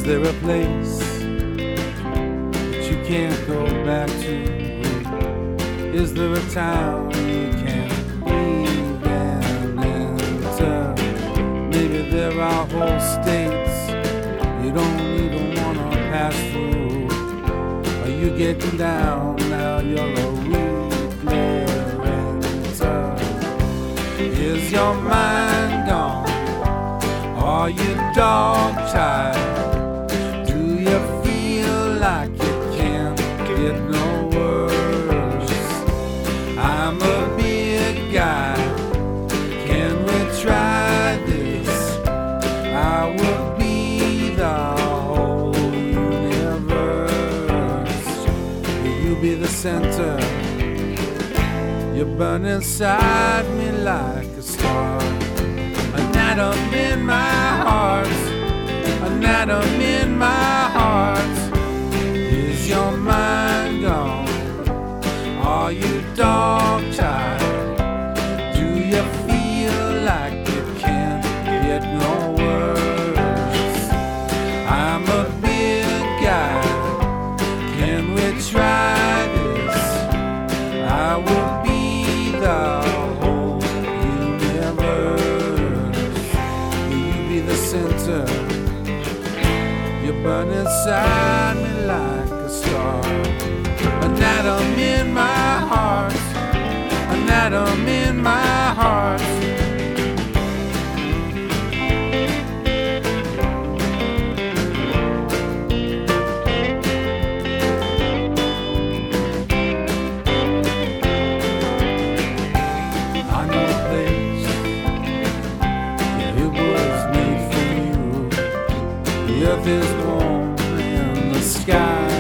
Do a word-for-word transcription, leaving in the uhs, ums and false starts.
there a place that you can't go back to? Is there a town you can't leave and enter? Maybe there are whole states you don't even wanna pass through. Are you getting down now? You're a weekly renter. Is your mind gone? Are you dog-tired? Do you feel like it can't get no worse? I'm a big guy. Can we try this? I will be the whole universe. Will you be the center? You burn inside me like a star. An atom in my heart, an atom in my heart. Is your mind gone? Are you dog-tired? Do you feel like it can't get no worse? I'm a big guy. Can we try this? I will be the whole universe. Will you be the center? You burn inside me like a star. An atom in my heart, an atom in my heart. I know a place, yeah, it was made for you. The earth is warm and the sky